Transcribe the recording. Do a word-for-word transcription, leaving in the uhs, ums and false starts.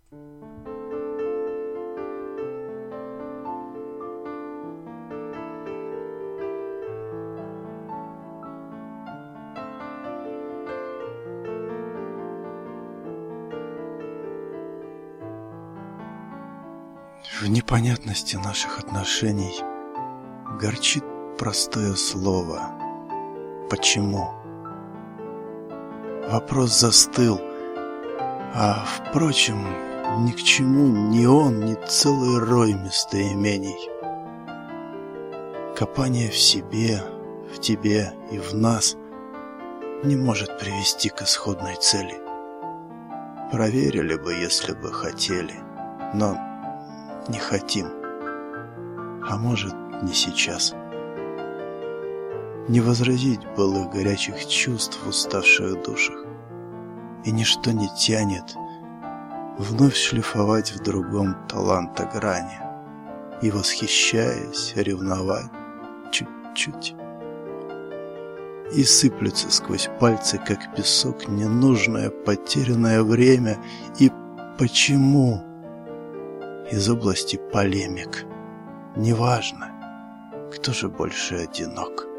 В непонятности наших отношений горчит простое слово «почему?». Вопрос застыл, а, впрочем, ни к чему ни он, ни целый рой местоимений. Копание в себе, в тебе и в нас не может привести к исходной цели. Проверили бы, если бы хотели, но не хотим, а может, не сейчас. Не возразить былых горячих чувств в уставших душах, и ничто не тянет вновь шлифовать в другом таланта грани и, восхищаясь, ревновать чуть-чуть. И сыплются сквозь пальцы, как песок, ненужное, потерянное время. И почему? Из области полемик. Неважно, кто же больше одинок.